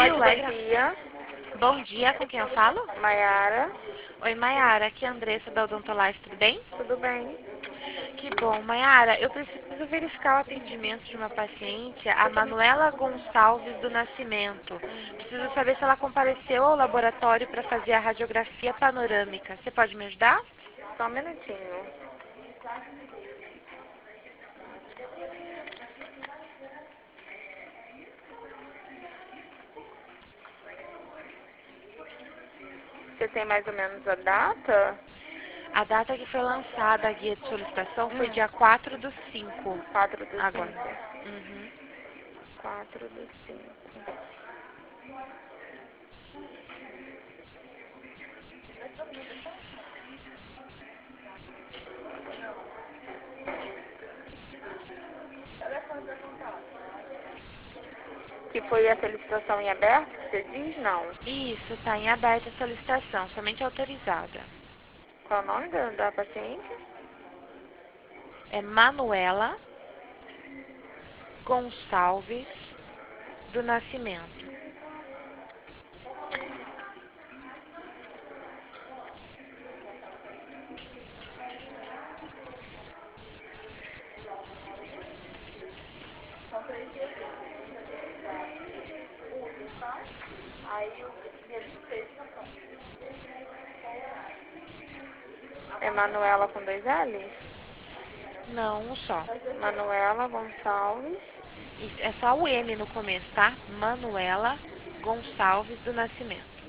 Bom dia. Bom dia, com quem eu falo? Maiara. Oi, Maiara, aqui é a Andressa da Odontolife, tudo bem? Tudo bem? Que bom. Maiara, eu preciso verificar o atendimento de uma paciente, a Manuela Gonçalves do Nascimento. Preciso saber se ela compareceu ao laboratório para fazer a radiografia panorâmica. Você pode me ajudar? Só um minutinho. Você tem mais ou menos a data? A data que foi lançada a guia de solicitação foi dia 4 do 5. 4 do Agora. 5. Uhum. 4 do 5. Que foi a solicitação em aberto, que você diz? Não. Isso, está em aberta a solicitação, somente autorizada. Qual é o nome da paciente? É Manuela Gonçalves do Nascimento. É Manuela com 2 L's? Não, um só. Manuela Gonçalves. Isso, é só o M no começo, tá? Manuela Gonçalves do Nascimento.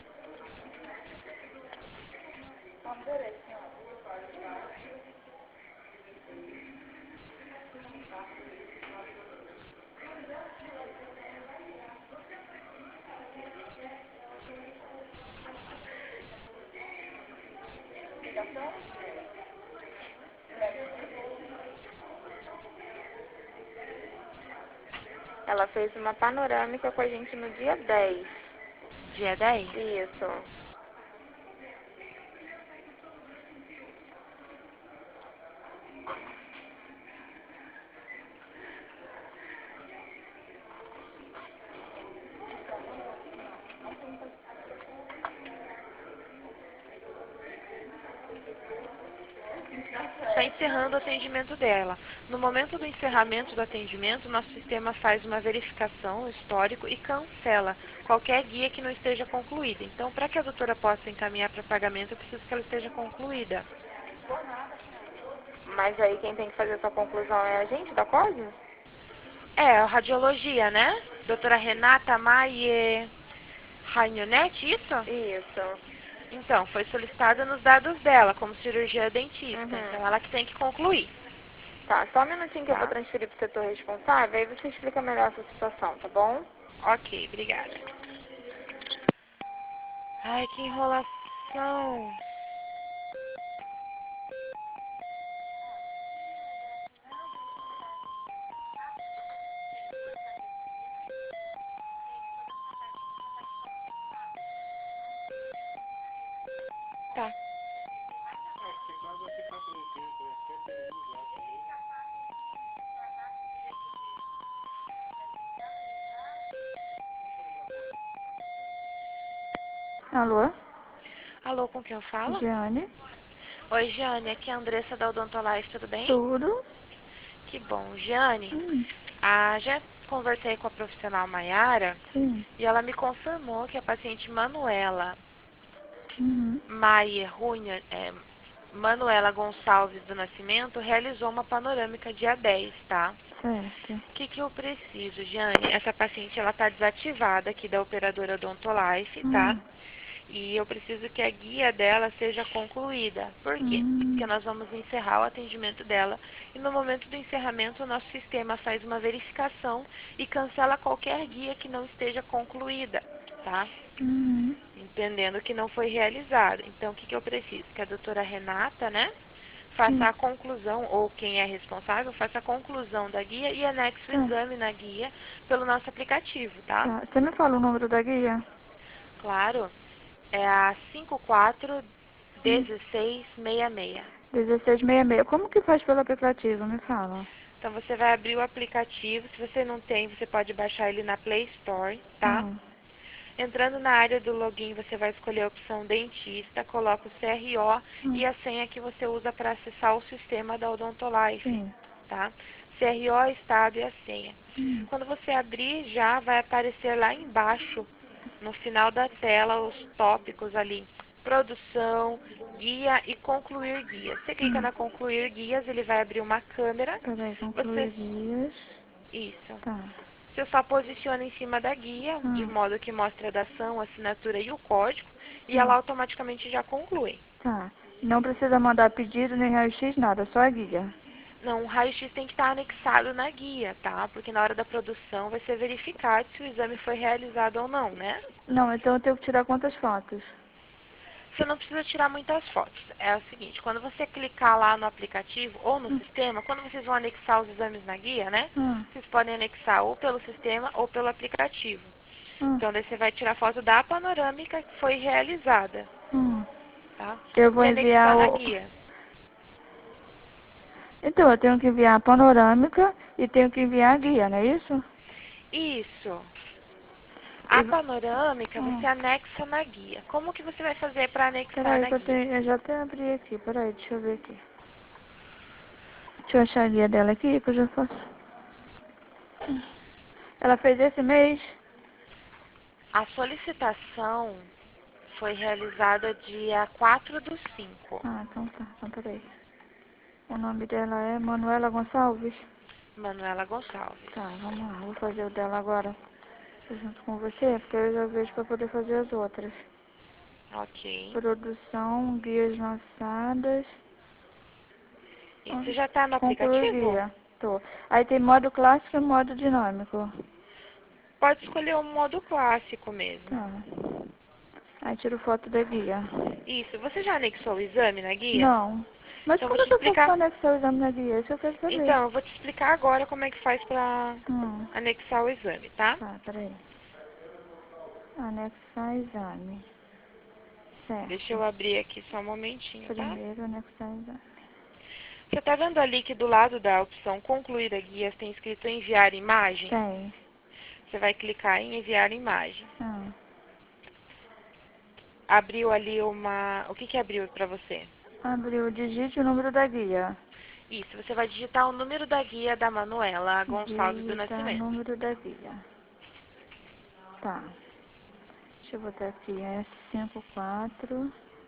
Ela fez uma panorâmica com a gente no dia 10. Dia 10? Isso. Está encerrando o atendimento dela. No momento do encerramento do atendimento, nosso sistema faz uma verificação, histórico e cancela qualquer guia que não esteja concluída. Então, para que a doutora possa encaminhar para pagamento, eu preciso que ela esteja concluída. Mas aí quem tem que fazer essa conclusão é a gente da COSME? É, a radiologia, né? Doutora Renata Maie Rainhonet, isso? Isso. Então, foi solicitada nos dados dela, como cirurgia dentista. Uhum. Então, ela que tem que concluir, Tá, só um minutinho que eu vou tá? transferir pro setor responsável, aí você explica melhor essa situação, tá bom? Ok, obrigada. Ai, que enrolação. Tá. Alô? Alô, com quem eu falo? Giane? Oi, Jane, aqui é a Andressa da Odontolife, tudo bem? Tudo? Que bom. Jane, Hum, já conversei com a profissional Maiara sim. e ela me confirmou que a paciente Uhum. Manuela Gonçalves do Nascimento realizou uma panorâmica dia 10, tá? Certo. O que eu preciso, Jane? Essa paciente ela tá desativada aqui da operadora Odontolife, tá? Hum, E eu preciso que a guia dela seja concluída. Por quê? Porque hum, nós vamos encerrar o atendimento dela e no momento do encerramento o nosso sistema faz uma verificação e cancela qualquer guia que não esteja concluída, tá? uhum. Entendendo que não foi realizado. Então, o que eu preciso? Que a doutora Renata, né, faça Sim. a conclusão, ou quem é responsável, faça a conclusão da guia e anexe o Tá, exame na guia pelo nosso aplicativo, tá? tá. Você me fala o número da guia? Claro, é a Hum. 541666. 1666. Como que faz pelo aplicativo? Me fala. Então, você vai abrir o aplicativo. Se você não tem, você pode baixar ele na Play Store, tá? Ah. Entrando na área do login, você vai escolher a opção dentista, coloca o CRO e a senha que você usa para acessar o sistema da Odontolife, Sim. tá? CRO, estado e a senha. Quando você abrir, já vai aparecer lá embaixo, no final da tela, os tópicos ali. Produção, guia e concluir guias. Você clica na concluir guias, ele vai abrir uma câmera. Peraí, Você... concluir dias. Isso. Tá. Você só posiciona em cima da guia, de modo que mostre a dação, a assinatura e o código, e ela automaticamente já conclui. Tá. Não precisa mandar pedido nem raio-x, nada, só a guia. Não, o raio-x tem que estar anexado na guia, tá? Porque na hora da produção vai ser verificado se o exame foi realizado ou não, né? Não, então eu tenho que tirar quantas fotos? Você não precisa tirar muitas fotos. É o seguinte, quando você clicar lá no aplicativo ou no sistema, quando vocês vão anexar os exames na guia, né? Vocês podem anexar ou pelo sistema ou pelo aplicativo. Então, daí você vai tirar foto da panorâmica que foi realizada, tá? Eu vou E enviar anexar na o... guia. Então, eu tenho que enviar a panorâmica e tenho que enviar a guia, não é isso? Isso. E... A panorâmica você anexa na guia. Como que você vai fazer para anexar Peraí na que guia? eu já até abri aqui, peraí, deixa eu ver aqui. Deixa eu achar a guia dela aqui, que eu já faço. Ela fez esse mês? A solicitação foi realizada dia 4/5. Ah, então tá, então peraí. O nome dela é Manuela Gonçalves? Manuela Gonçalves. Tá, vamos lá, vou fazer o dela agora junto com você, porque eu já vejo para poder fazer as outras. Ok. Produção, guias lançadas. E você já está no Concluir aplicativo? guia. Tô. Aí tem modo clássico e modo dinâmico. Pode escolher o modo clássico mesmo. Tá. Aí tiro foto da guia. Isso. Você já anexou o exame na guia? Não. Mas Então, eu vou como é te que eu faço explicar. para anexar o exame na guia? Isso eu quero saber. Então, eu vou te explicar agora como é que faz para Hum. anexar o exame, tá? Tá, peraí. Anexar exame. Deixa Certo. eu abrir aqui só um momentinho, tá? Primeiro anexar exame. Você tá vendo ali que do lado da opção concluir a guia tem escrito enviar imagem? Tem. Você vai clicar em enviar imagem. Ah. Abriu ali uma... O que que abriu para você? Abriu, digite o número da guia. Isso, você vai digitar o número da guia da Manuela Gonçalves do Digitar Nascimento. número da guia. Tá. Deixa eu botar aqui. É 54.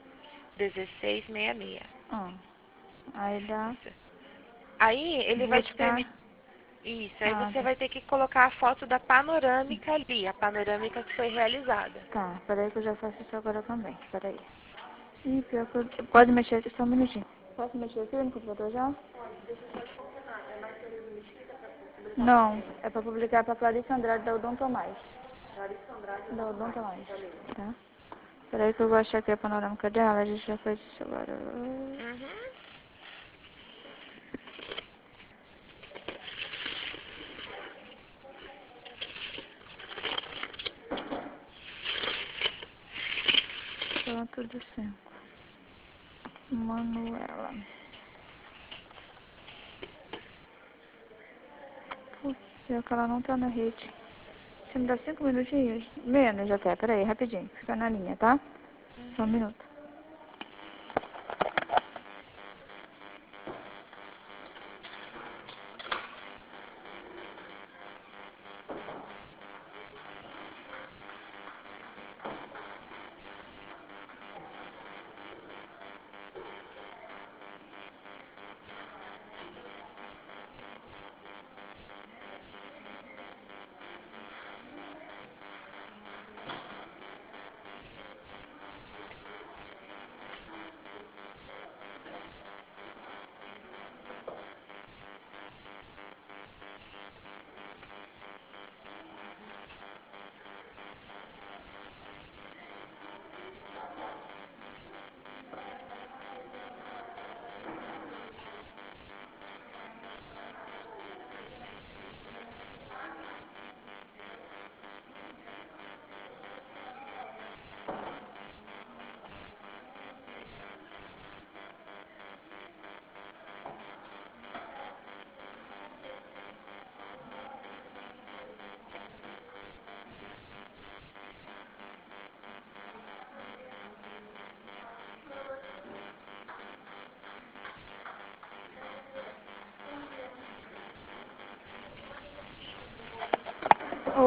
1666. Ah. Aí dá. Isso. Aí ele vai te Buscar. permitir... Isso, aí Ah, você tá. vai ter que colocar a foto da panorâmica ali, a panorâmica que foi realizada. Tá, peraí que eu já faço isso agora também. Peraí. Ih, pior que eu... Pode mexer aqui só um minutinho. Posso mexer aqui no computador já? Não, é pra publicar pra Clarice Andrade da Odon Tomás. Clarice Andrade da Odon Tomás. Tá? Peraí que eu vou achar aqui a panorâmica dela, a gente já faz isso agora. Uhum. Pronto do 5. Manuela. Putz, pior que ela não tá na rede. Você me dá 5 minutinhos? Menos até, peraí, rapidinho. Fica na linha, tá? Só um minuto.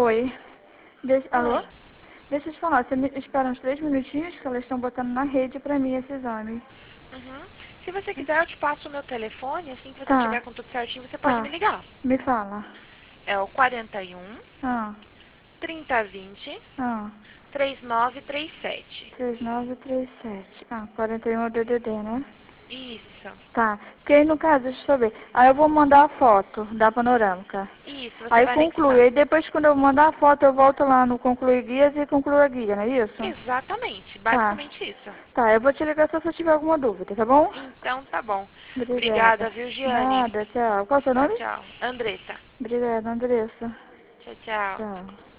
Oi. Alô? Oi. Deixa eu te falar, você me espera uns 3 minutinhos que elas estão botando na rede pra mim esse exame. Uhum. Se você quiser, eu te passo o meu telefone. Assim que você Tá, tiver com tudo certinho, você pode tá. me ligar. Me fala. É o 41 Ah, 3020 ah. 3937. 3937. Ah, 41 é o DDD, né? Isso. Tá. Porque aí no caso, deixa eu saber. Aí eu vou mandar a foto da panorâmica. Isso, você Aí vai conclui. anexar. Aí depois quando eu mandar a foto, eu volto lá no concluir guias e concluo a guia, não é isso? Exatamente, Tá. basicamente isso. Tá, eu vou te ligar só se eu tiver alguma dúvida, tá bom? Então tá bom. Obrigada. Obrigada, viu, Giane? Nada, tchau. Qual é o seu Tchau, nome? tchau. Andressa. Obrigada, Andressa. Tchau, tchau. Tchau.